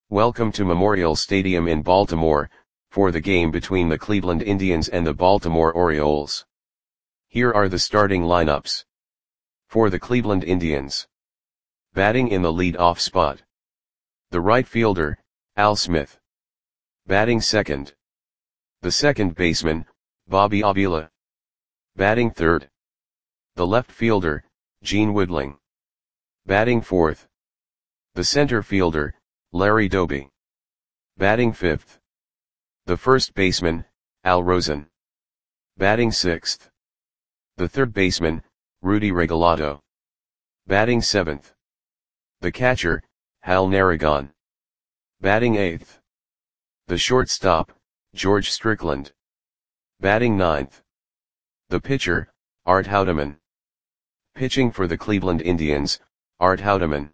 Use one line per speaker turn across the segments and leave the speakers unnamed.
Welcome to Memorial Stadium in Baltimore, for the game between the Cleveland Indians and the Baltimore Orioles. Here are the starting lineups. For the Cleveland Indians. Batting in the lead-off spot. The right fielder, Al Smith. Batting second. The second baseman, Bobby Avila. Batting third. The left fielder, Gene Woodling. Batting fourth. The center fielder, Larry Doby. Batting fifth. The first baseman, Al Rosen. Batting sixth. The third baseman, Rudy Regalado. Batting seventh. The catcher, Hal Narragon. Batting eighth. The shortstop, George Strickland. Batting ninth. The pitcher, Art Houdeman. Pitching for the Cleveland Indians, Art Houdeman.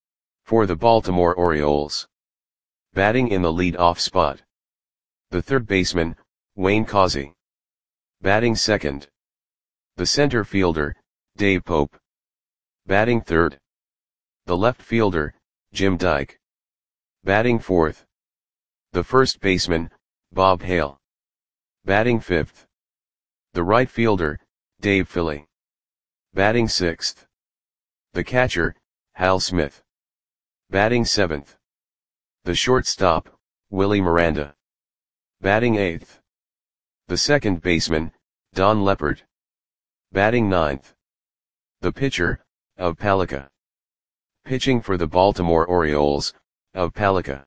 For the Baltimore Orioles. Batting in the lead-off spot. The third baseman, Wayne Causey. Batting second. The center fielder, Dave Pope. Batting third. The left fielder, Jim Dyke. Batting fourth. The first baseman, Bob Hale. Batting fifth. The right fielder, Dave Philly. Batting sixth. The catcher, Hal Smith. Batting seventh. The shortstop, Willie Miranda. Batting eighth. The second baseman, Don Leppard. Batting ninth. The pitcher, Ove Palika. Pitching for the Baltimore Orioles, Ove Palika.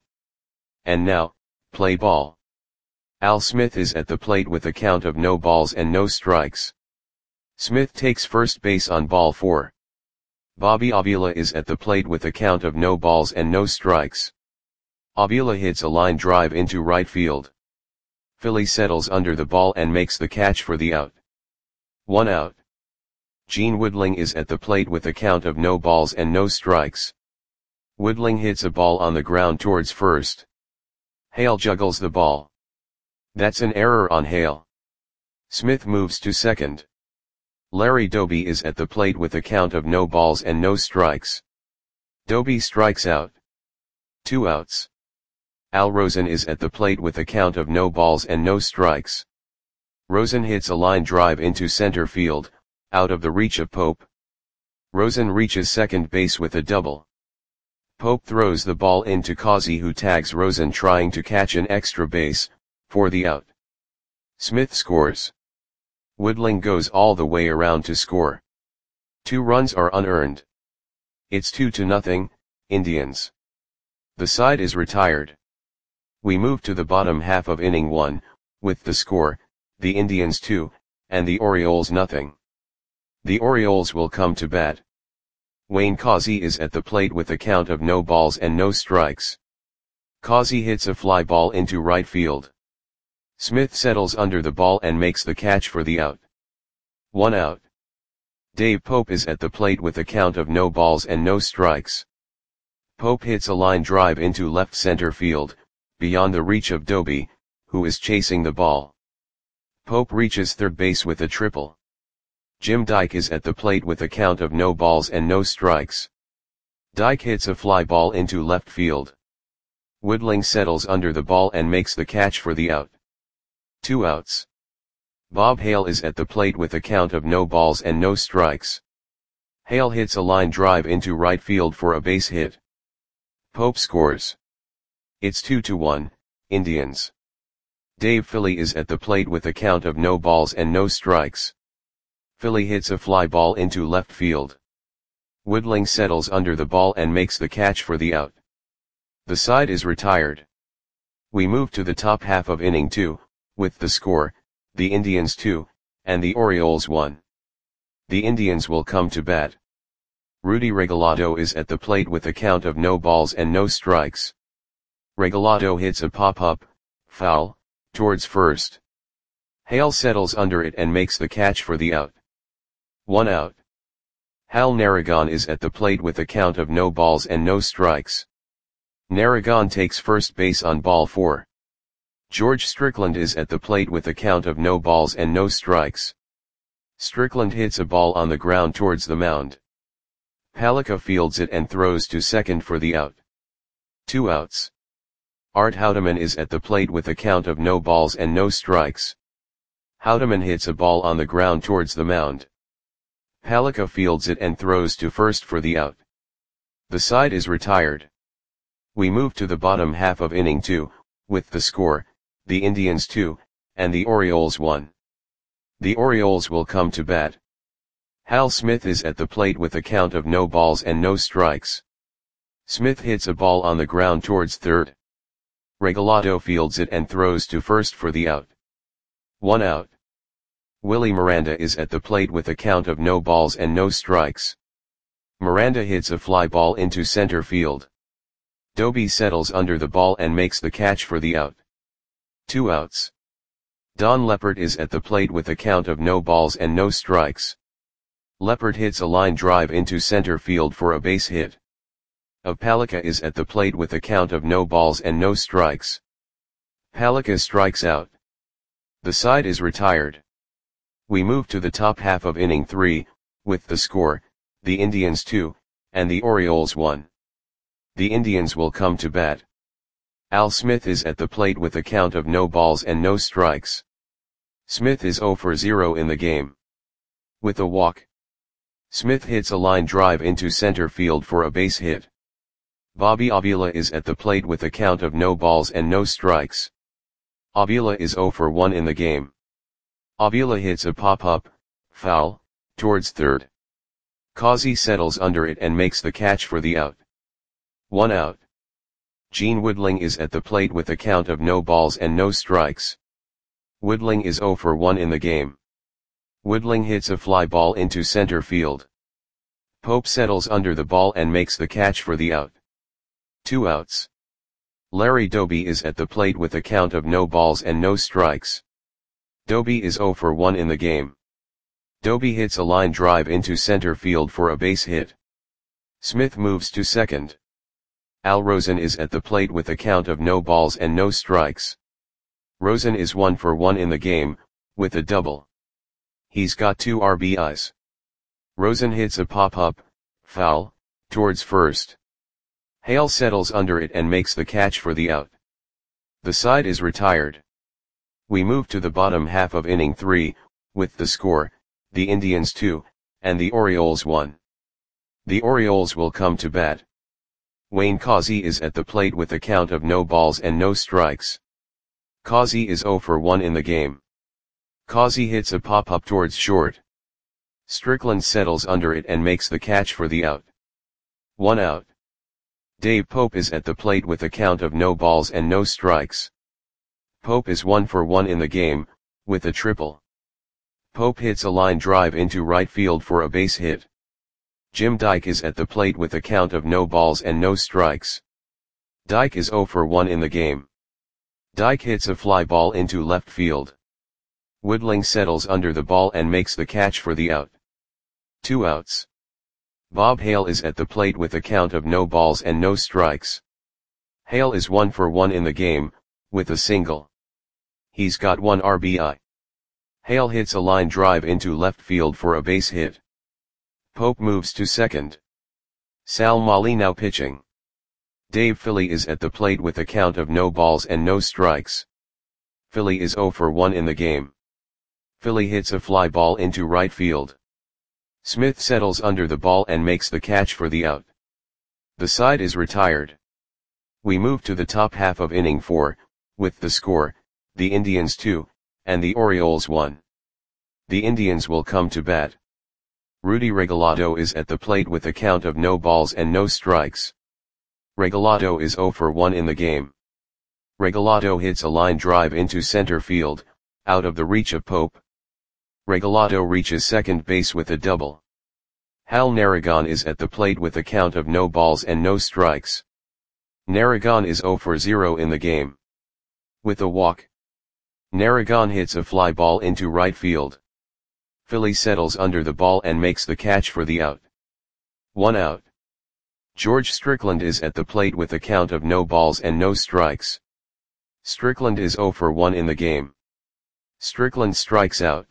And now, play ball. Al Smith is at the plate with a count of no balls and no strikes. Smith takes first base on ball 4. Bobby Avila is at the plate with a count of no balls and no strikes. Avila hits a line drive into right field. Philly settles under the ball and makes the catch for the out. 1 out. Gene Woodling is at the plate with a count of no balls and no strikes. Woodling hits a ball on the ground towards first. Hale juggles the ball. That's an error on Hale. Smith moves to second. Larry Doby is at the plate with a count of no balls and no strikes. Doby strikes out. 2 outs. Al Rosen is at the plate with a count of no balls and no strikes. Rosen hits a line drive into center field, out of the reach of Pope. Rosen reaches second base with a double. Pope throws the ball into Causey, who tags Rosen trying to catch an extra base, for the out. Smith scores. Woodling goes all the way around to score. 2 runs are unearned. It's 2-0, Indians. The side is retired. We move to the bottom half of inning 1, with the score, the Indians 2, and the Orioles nothing. The Orioles will come to bat. Wayne Causey is at the plate with a count of no balls and no strikes. Causey hits a fly ball into right field. Smith settles under the ball and makes the catch for the out. 1 out. Dave Pope is at the plate with a count of no balls and no strikes. Pope hits a line drive into left center field, beyond the reach of Doby, who is chasing the ball. Pope reaches third base with a triple. Jim Dyke is at the plate with a count of no balls and no strikes. Dyke hits a fly ball into left field. Woodling settles under the ball and makes the catch for the out. 2 outs. Bob Hale is at the plate with a count of no balls and no strikes. Hale hits a line drive into right field for a base hit. Pope scores. It's 2-1, Indians. Dave Philly is at the plate with a count of no balls and no strikes. Philly hits a fly ball into left field. Woodling settles under the ball and makes the catch for the out. The side is retired. We move to the top half of inning 2, with the score, the Indians 2, and the Orioles 1. The Indians will come to bat. Rudy Regalado is at the plate with a count of no balls and no strikes. Regalado hits a pop-up, foul, towards first. Hale settles under it and makes the catch for the out. 1 out. Hal Narragon is at the plate with a count of no balls and no strikes. Narragon takes first base on ball 4. George Strickland is at the plate with a count of no balls and no strikes. Strickland hits a ball on the ground towards the mound. Palika fields it and throws to second for the out. 2 outs. Art Houdeman is at the plate with a count of no balls and no strikes. Houdeman hits a ball on the ground towards the mound. Palika fields it and throws to first for the out. The side is retired. We move to the bottom half of inning 2, with the score, the Indians 2, and the Orioles 1. The Orioles will come to bat. Hal Smith is at the plate with a count of no balls and no strikes. Smith hits a ball on the ground towards third. Regalado fields it and throws to first for the out. 1 out. Willie Miranda is at the plate with a count of no balls and no strikes. Miranda hits a fly ball into center field. Doby settles under the ball and makes the catch for the out. 2 outs. Don Leppert is at the plate with a count of no balls and no strikes. Leppert hits a line drive into center field for a base hit. Palika is at the plate with a count of no balls and no strikes. Palika strikes out. The side is retired. We move to the top half of inning 3, with the score, the Indians 2, and the Orioles 1. The Indians will come to bat. Al Smith is at the plate with a count of no balls and no strikes. Smith is 0 for 0 in the game. With a walk. Smith hits a line drive into center field for a base hit. Bobby Avila is at the plate with a count of no balls and no strikes. Avila is 0 for 1 in the game. Avila hits a pop-up, foul, towards third. Causey settles under it and makes the catch for the out. 1 out. Gene Woodling is at the plate with a count of no balls and no strikes. Woodling is 0 for 1 in the game. Woodling hits a fly ball into center field. Pope settles under the ball and makes the catch for the out. 2 outs. Larry Doby is at the plate with a count of no balls and no strikes. Doby is 0 for 1 in the game. Doby hits a line drive into center field for a base hit. Smith moves to second. Al Rosen is at the plate with a count of no balls and no strikes. Rosen is 1 for 1 in the game, with a double. He's got 2 RBIs. Rosen hits a pop-up, foul, towards first. Hale settles under it and makes the catch for the out. The side is retired. We move to the bottom half of inning 3, with the score, the Indians 2, and the Orioles 1. The Orioles will come to bat. Wayne Causey is at the plate with a count of no balls and no strikes. Causey is 0 for 1 in the game. Causey hits a pop-up towards short. Strickland settles under it and makes the catch for the out. 1 out. Dave Pope is at the plate with a count of no balls and no strikes. Pope is 1 for 1 in the game, with a triple. Pope hits a line drive into right field for a base hit. Jim Dyke is at the plate with a count of no balls and no strikes. Dyke is 0 for 1 in the game. Dyke hits a fly ball into left field. Woodling settles under the ball and makes the catch for the out. 2 outs. Bob Hale is at the plate with a count of no balls and no strikes. Hale is 1 for 1 in the game, with a single. He's got 1 RBI. Hale hits a line drive into left field for a base hit. Pope moves to second. Sal Mali now pitching. Dave Philly is at the plate with a count of no balls and no strikes. Philly is 0 for 1 in the game. Philly hits a fly ball into right field. Smith settles under the ball and makes the catch for the out. The side is retired. We move to the top half of inning 4, with the score, the Indians 2, and the Orioles 1. The Indians will come to bat. Rudy Regalado is at the plate with a count of no balls and no strikes. Regalado is 0 for 1 in the game. Regalado hits a line drive into center field, out of the reach of Pope. Regalado reaches second base with a double. Hal Narragon is at the plate with a count of no balls and no strikes. Narragon is 0 for 0 in the game. With a walk. Narragon hits a fly ball into right field. Philly settles under the ball and makes the catch for the out. 1 out. George Strickland is at the plate with a count of no balls and no strikes. Strickland is 0 for 1 in the game. Strickland strikes out.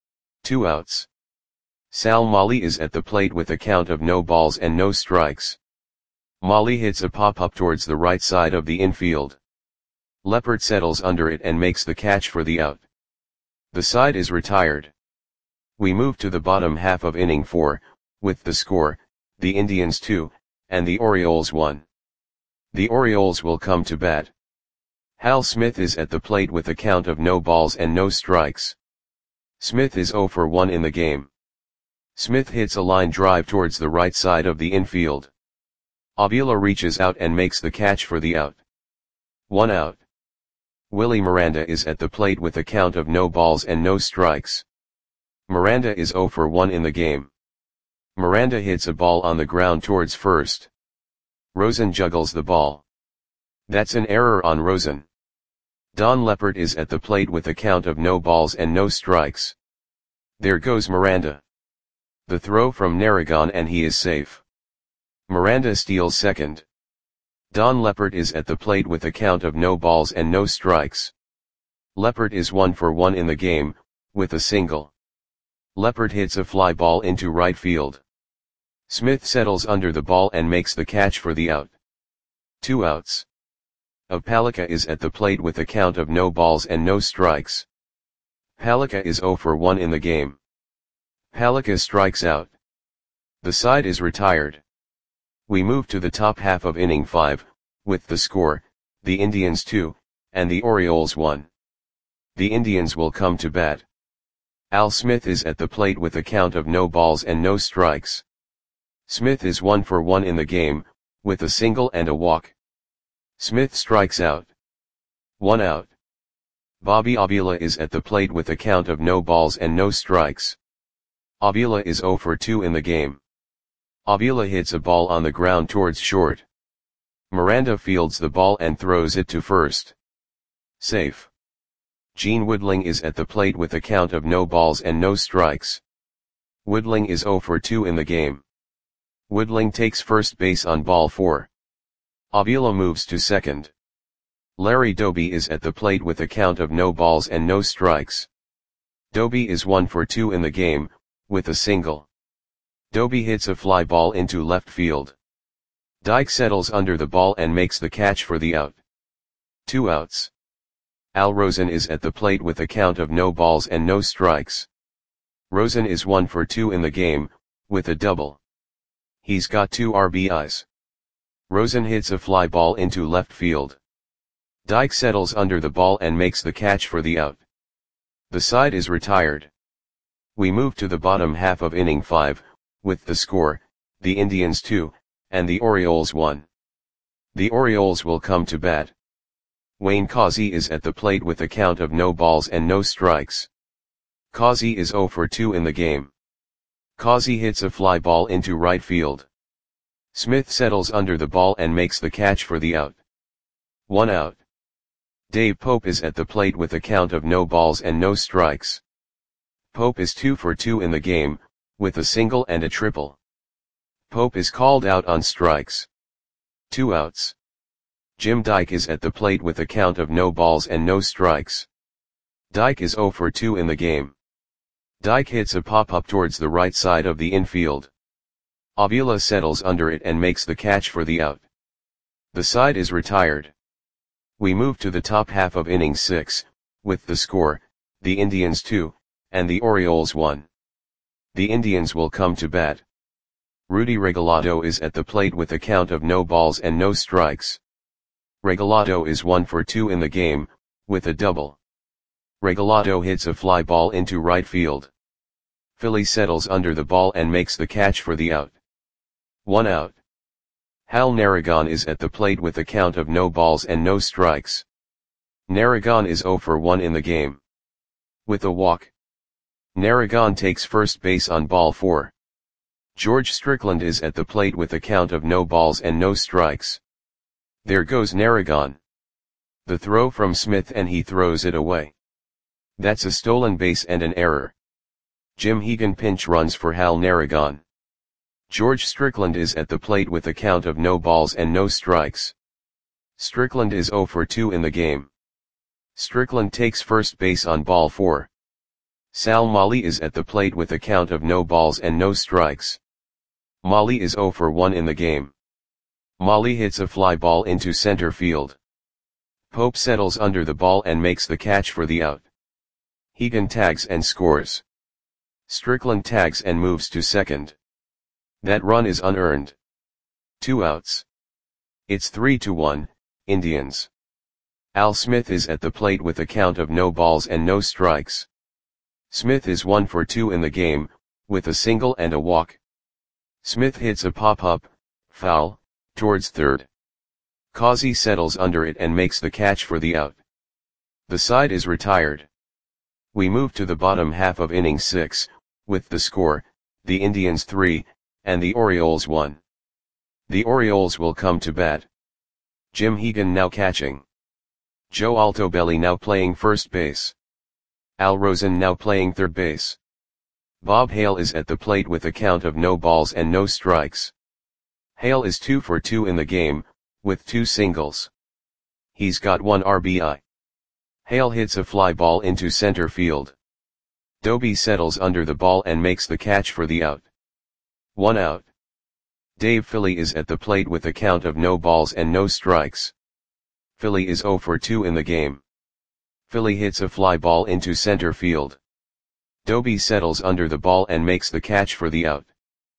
2 outs. Sal Mali is at the plate with a count of no balls and no strikes. Mali hits a pop-up towards the right side of the infield. Leppert settles under it and makes the catch for the out. The side is retired. We move to the bottom half of inning 4, with the score, the Indians 2, and the Orioles 1. The Orioles will come to bat. Hal Smith is at the plate with a count of no balls and no strikes. Smith is 0 for 1 in the game. Smith hits a line drive towards the right side of the infield. Avila reaches out and makes the catch for the out. 1 out. Willie Miranda is at the plate with a count of no balls and no strikes. Miranda is 0 for 1 in the game. Miranda hits a ball on the ground towards first. Rosen juggles the ball. That's an error on Rosen. Don Leppert is at the plate with a count of no balls and no strikes. There goes Miranda. The throw from Narragon and he is safe. Miranda steals second. Don Leppert is at the plate with a count of no balls and no strikes. Leppert is 1 for 1 in the game, with a single. Leppert hits a fly ball into right field. Smith settles under the ball and makes the catch for the out. 2 outs. Palika is at the plate with a count of no balls and no strikes. Palika is 0 for 1 in the game. Palika strikes out. The side is retired. We move to the top half of inning 5, with the score, the Indians 2, and the Orioles 1. The Indians will come to bat. Al Smith is at the plate with a count of no balls and no strikes. Smith is 1 for 1 in the game, with a single and a walk. Smith strikes out. 1 out. Bobby Avila is at the plate with a count of no balls and no strikes. Avila is 0 for 2 in the game. Avila hits a ball on the ground towards short. Miranda fields the ball and throws it to first. Safe. Gene Woodling is at the plate with a count of no balls and no strikes. Woodling is 0 for 2 in the game. Woodling takes first base on ball 4. Avila moves to second. Larry Doby is at the plate with a count of no balls and no strikes. Doby is 1 for 2 in the game, with a single. Doby hits a fly ball into left field. Dyke settles under the ball and makes the catch for the out. 2 outs. Al Rosen is at the plate with a count of no balls and no strikes. Rosen is 1 for 2 in the game, with a double. He's got 2 RBIs. Rosen hits a fly ball into left field. Dyke settles under the ball and makes the catch for the out. The side is retired. We move to the bottom half of inning 5, with the score, the Indians 2, and the Orioles 1. The Orioles will come to bat. Wayne Causey is at the plate with a count of no balls and no strikes. Causey is 0 for 2 in the game. Causey hits a fly ball into right field. Smith settles under the ball and makes the catch for the out. 1 out. Dave Pope is at the plate with a count of no balls and no strikes. Pope is 2 for 2 in the game, with a single and a triple. Pope is called out on strikes. 2 outs. Jim Dyke is at the plate with a count of no balls and no strikes. Dyke is 0 for 2 in the game. Dyke hits a pop-up towards the right side of the infield. Avila settles under it and makes the catch for the out. The side is retired. We move to the top half of inning 6, with the score, the Indians 2, and the Orioles 1. The Indians will come to bat. Rudy Regalado is at the plate with a count of no balls and no strikes. Regalado is 1 for 2 in the game, with a double. Regalado hits a fly ball into right field. Philly settles under the ball and makes the catch for the out. 1 out. Hal Narragon is at the plate with a count of no balls and no strikes. Narragon is 0 for 1 in the game. With a walk. Narragon takes first base on ball 4. George Strickland is at the plate with a count of no balls and no strikes. There goes Narragon. The throw from Smith and he throws it away. That's a stolen base and an error. Jim Hegan pinch runs for Hal Narragon. George Strickland is at the plate with a count of no balls and no strikes. Strickland is 0 for 2 in the game. Strickland takes first base on ball 4. Sal Molly is at the plate with a count of no balls and no strikes. Molly is 0 for 1 in the game. Molly hits a fly ball into center field. Pope settles under the ball and makes the catch for the out. Hegan tags and scores. Strickland tags and moves to second. That run is unearned. 2 outs. It's 3-1, Indians. Al Smith is at the plate with a count of no balls and no strikes. Smith is 1 for 2 in the game, with a single and a walk. Smith hits a pop-up, foul, towards third. Causey settles under it and makes the catch for the out. The side is retired. We move to the bottom half of inning 6, with the score, the Indians 3, and the Orioles 1. The Orioles will come to bat. Jim Hegan now catching. Joe Altobelli now playing first base. Al Rosen now playing third base. Bob Hale is at the plate with a count of no balls and no strikes. Hale is 2 for 2 in the game, with 2 singles. He's got 1 RBI. Hale hits a fly ball into center field. Doby settles under the ball and makes the catch for the out. 1 out. Dave Philly is at the plate with a count of no balls and no strikes. Philly is 0 for 2 in the game. Philly hits a fly ball into center field. Doby settles under the ball and makes the catch for the out.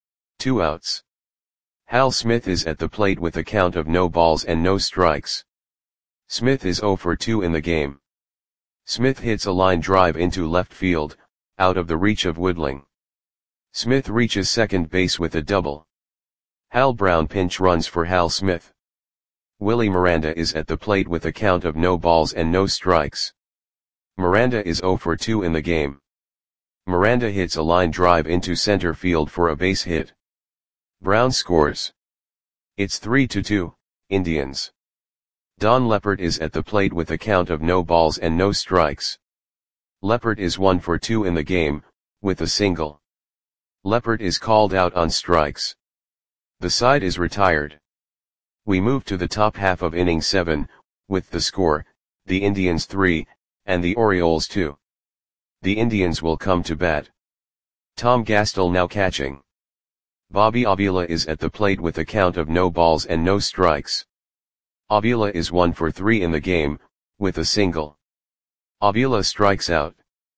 2 outs. Hal Smith is at the plate with a count of no balls and no strikes. Smith is 0 for 2 in the game. Smith hits a line drive into left field, out of the reach of Woodling. Smith reaches second base with a double. Hal Brown pinch runs for Hal Smith. Willie Miranda is at the plate with a count of no balls and no strikes. Miranda is 0 for 2 in the game. Miranda hits a line drive into center field for a base hit. Brown scores. It's 3-2, Indians. Don Leppert is at the plate with a count of no balls and no strikes. Leppert is 1 for 2 in the game, with a single. Leppert is called out on strikes. The side is retired. We move to the top half of inning 7, with the score, the Indians 3, and the Orioles 2. The Indians will come to bat. Tom Gastel now catching. Bobby Avila is at the plate with a count of no balls and no strikes. Avila is 1 for 3 in the game, with a single. Avila strikes out.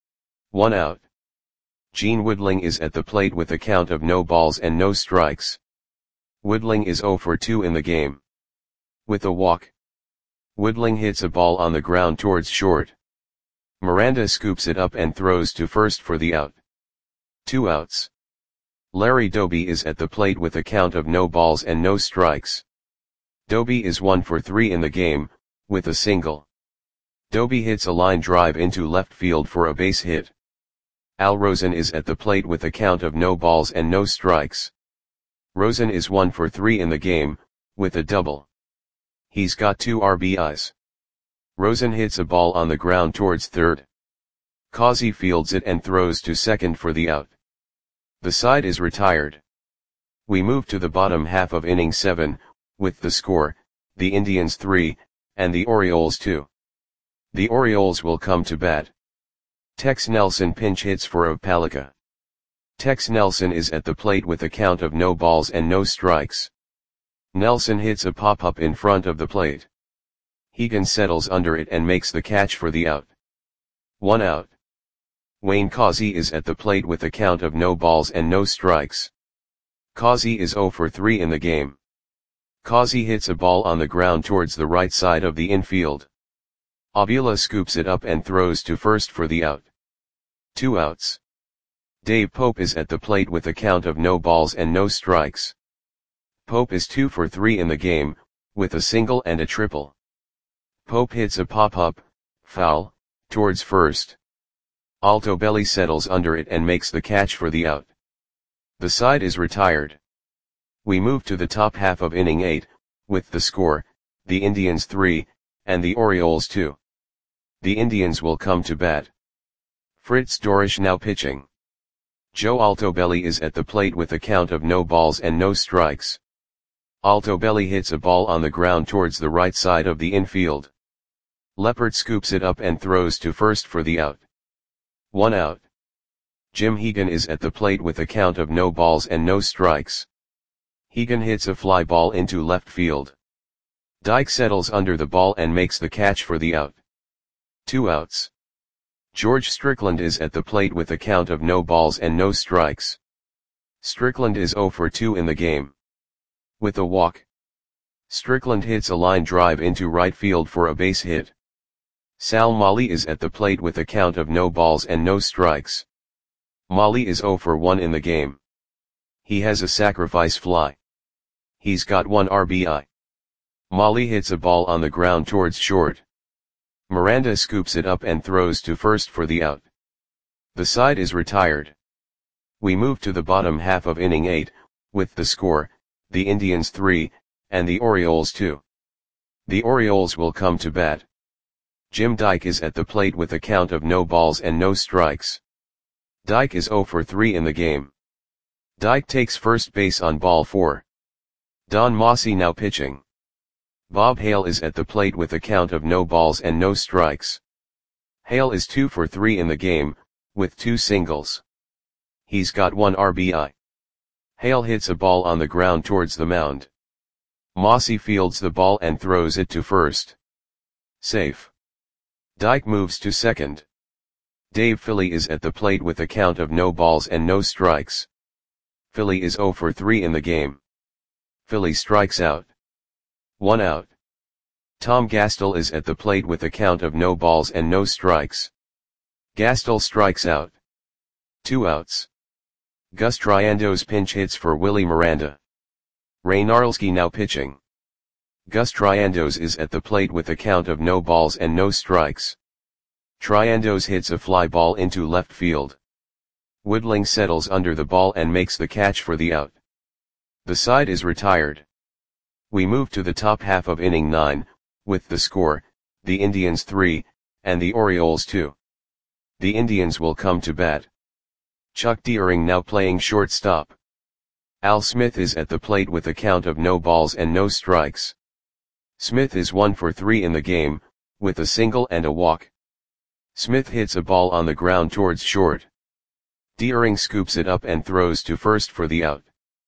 1 out. Gene Woodling is at the plate with a count of no balls and no strikes. Woodling is 0 for 2 in the game. With a walk. Woodling hits a ball on the ground towards short. Miranda scoops it up and throws to first for the out. 2 outs. Larry Doby is at the plate with a count of no balls and no strikes. Doby is 1 for 3 in the game, with a single. Doby hits a line drive into left field for a base hit. Al Rosen is at the plate with a count of no balls and no strikes. Rosen is 1 for 3 in the game, with a double. He's got 2 RBIs. Rosen hits a ball on the ground towards third. Causey fields it and throws to second for the out. The side is retired. We move to the bottom half of inning 7, with the score, the Indians 3, and the Orioles 2. The Orioles will come to bat. Tex Nelson pinch hits for Opalika. Tex Nelson is at the plate with a count of no balls and no strikes. Nelson hits a pop-up in front of the plate. Hegan settles under it and makes the catch for the out. 1 out. Wayne Causey is at the plate with a count of no balls and no strikes. Causey is 0 for 3 in the game. Causey hits a ball on the ground towards the right side of the infield. Avila scoops it up and throws to first for the out. 2 outs. Dave Pope is at the plate with a count of no balls and no strikes. Pope is 2 for 3 in the game, with a single and a triple. Pope hits a pop-up, foul, towards first. Altobelli settles under it and makes the catch for the out. The side is retired. We move to the top half of inning 8, with the score, the Indians 3, and the Orioles 2. The Indians will come to bat. Fritz Dorisch now pitching. Joe Altobelli is at the plate with a count of no balls and no strikes. Altobelli hits a ball on the ground towards the right side of the infield. Leppert scoops it up and throws to first for the out. 1 out. Jim Hegan is at the plate with a count of no balls and no strikes. Hegan hits a fly ball into left field. Dyke settles under the ball and makes the catch for the out. 2 outs. George Strickland is at the plate with a count of no balls and no strikes. Strickland is 0 for 2 in the game. With a walk, Strickland hits a line drive into right field for a base hit. Sal Mali is at the plate with a count of no balls and no strikes. Mali is 0 for 1 in the game. He has a sacrifice fly. He's got 1 RBI. Mali hits a ball on the ground towards short. Miranda scoops it up and throws to first for the out. The side is retired. We move to the bottom half of inning 8, with the score, the Indians 3, and the Orioles 2. The Orioles will come to bat. Jim Dyke is at the plate with a count of no balls and no strikes. Dyke is 0 for 3 in the game. Dyke takes first base on ball 4. Don Mossy now pitching. Bob Hale is at the plate with a count of no balls and no strikes. Hale is 2 for 3 in the game, with 2 singles. He's got 1 RBI. Hale hits a ball on the ground towards the mound. Mossy fields the ball and throws it to first. Safe. Dyke moves to second. Dave Philly is at the plate with a count of no balls and no strikes. Philly is 0 for 3 in the game. Philly strikes out. 1 out. Tom Gastel is at the plate with a count of no balls and no strikes. Gastel strikes out. 2 outs. Gus Triandos pinch hits for Willie Miranda. Ray Narlski now pitching. Gus Triandos is at the plate with a count of no balls and no strikes. Triandos hits a fly ball into left field. Woodling settles under the ball and makes the catch for the out. The side is retired. We move to the top half of inning 9, with the score, the Indians 3, and the Orioles 2. The Indians will come to bat. Chuck Deering now playing shortstop. Al Smith is at the plate with a count of no balls and no strikes. Smith is 1 for 3 in the game, with a single and a walk. Smith hits a ball on the ground towards short. Deering scoops it up and throws to first for the out.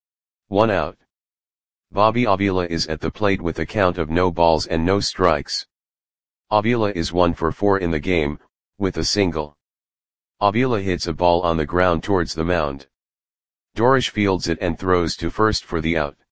1 out. Bobby Avila is at the plate with a count of no balls and no strikes. Avila is 1 for 4 in the game, with a single. Avila hits a ball on the ground towards the mound. Dorish fields it and throws to first for the out.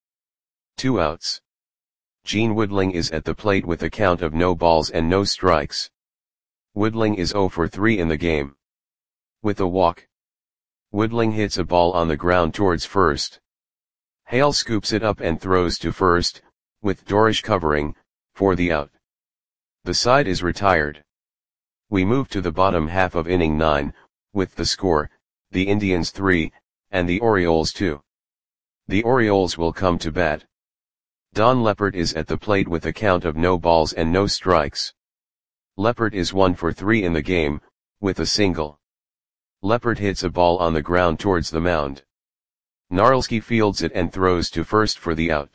2 outs. Gene Woodling is at the plate with a count of no balls and no strikes. Woodling is 0 for 3 in the game. With a walk, Woodling hits a ball on the ground towards first. Hale scoops it up and throws to first, with Dorish covering, for the out. The side is retired. We move to the bottom half of inning 9, with the score, the Indians 3, and the Orioles 2. The Orioles will come to bat. Don Leppert is at the plate with a count of no balls and no strikes. Leppert is 1 for 3 in the game, with a single. Leppert hits a ball on the ground towards the mound. Narlski fields it and throws to first for the out.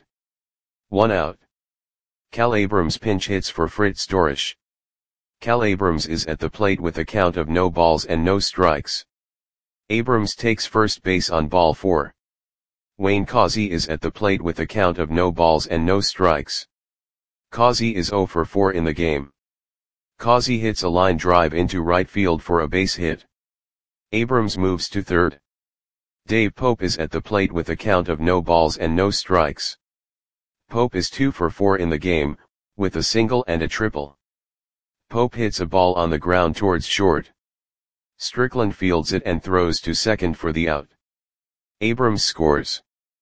1 out. Cal Abrams pinch hits for Fritz Dorish. Cal Abrams is at the plate with a count of no balls and no strikes. Abrams takes first base on ball 4. Wayne Causey is at the plate with a count of no balls and no strikes. Causey is 0 for 4 in the game. Causey hits a line drive into right field for a base hit. Abrams moves to third. Dave Pope is at the plate with a count of no balls and no strikes. Pope is 2 for 4 in the game, with a single and a triple. Pope hits a ball on the ground towards short. Strickland fields it and throws to second for the out. Abrams scores.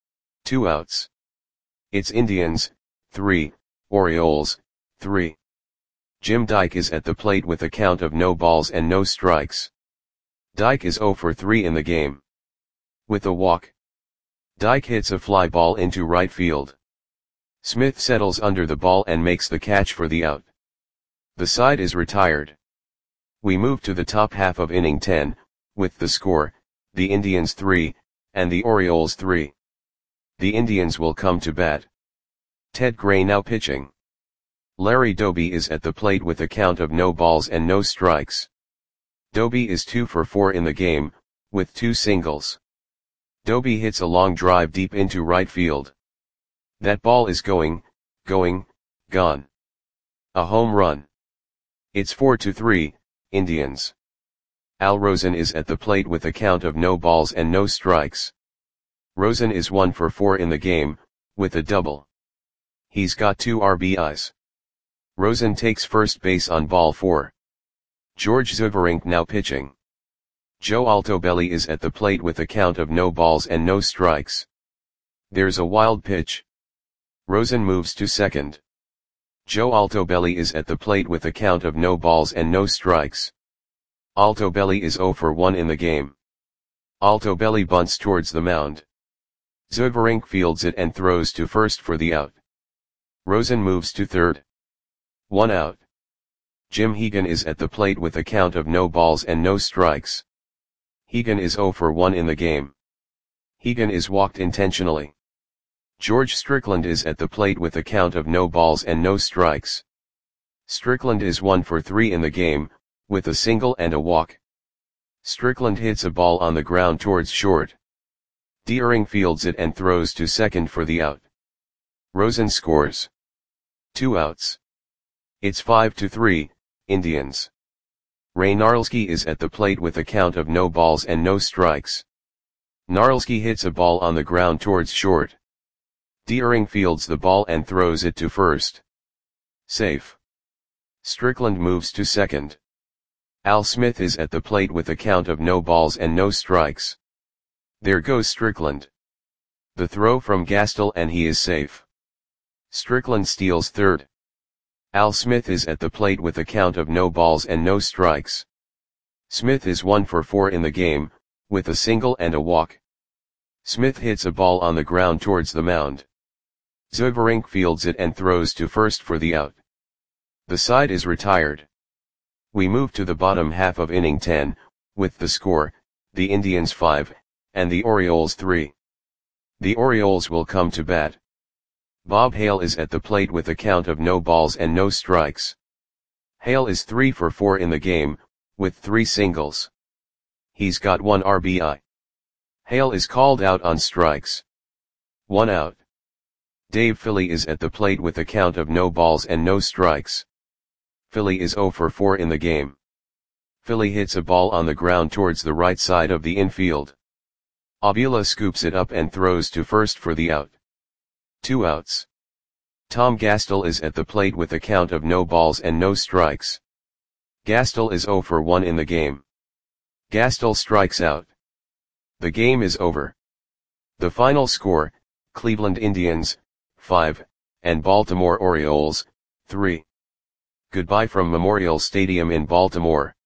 2 outs. It's Indians, 3, Orioles, 3. Jim Dyke is at the plate with a count of no balls and no strikes. Dyke is 0 for 3 in the game. With a walk, Dyke hits a fly ball into right field. Smith settles under the ball and makes the catch for the out. The side is retired. We move to the top half of inning 10, with the score, the Indians 3, and the Orioles 3. The Indians will come to bat. Ted Gray now pitching. Larry Doby is at the plate with a count of no balls and no strikes. Doby is 2 for 4 in the game, with 2 singles. Doby hits a long drive deep into right field. That ball is going, Gone. A home run. It's 4-3, Indians. Al Rosen is at the plate with a count of no balls and no strikes. Rosen is 1 for 4 in the game, with a double. He's got 2 RBIs. Rosen takes first base on ball 4. George Zubirink now pitching. Joe Altobelli is at the plate with a count of no balls and no strikes. There's a wild pitch. Rosen moves to second. Joe Altobelli is at the plate with a count of no balls and no strikes. Altobelli is 0 for 1 in the game. Altobelli bunts towards the mound. Zubirink fields it and throws to first for the out. Rosen moves to third. 1 out. Jim Hegan is at the plate with a count of no balls and no strikes. Hegan is 0 for 1 in the game. Hegan is walked intentionally. George Strickland is at the plate with a count of no balls and no strikes. Strickland is 1 for 3 in the game, with a single and a walk. Strickland hits a ball on the ground towards short. Deering fields it and throws to second for the out. Rosen scores. 2 outs. It's 5-3, Indians. Ray Gnarlski is at the plate with a count of no balls and no strikes. Gnarlski hits a ball on the ground towards short. Deering fields the ball and throws it to first. Safe. Strickland moves to second. Al Smith is at the plate with a count of no balls and no strikes. There goes Strickland. The throw from Gastel and he is safe. Strickland steals third. Al Smith is at the plate with a count of no balls and no strikes. Smith is 1 for 4 in the game, with a single and a walk. Smith hits a ball on the ground towards the mound. Zubirink fields it and throws to first for the out. The side is retired. We move to the bottom half of inning 10, with the score, the Indians 5, and the Orioles 3. The Orioles will come to bat. Bob Hale is at the plate with a count of no balls and no strikes. Hale is 3 for 4 in the game, with 3 singles. He's got 1 RBI. Hale is called out on strikes. 1 out. Dave Philly is at the plate with a count of no balls and no strikes. Philly is 0 for 4 in the game. Philly hits a ball on the ground towards the right side of the infield. Avila scoops it up and throws to first for the out. 2 outs. Tom Gastel is at the plate with a count of no balls and no strikes. Gastel is 0 for 1 in the game. Gastel strikes out. The game is over. The final score, Cleveland Indians, 5, and Baltimore Orioles, 3. Goodbye from Memorial Stadium in Baltimore.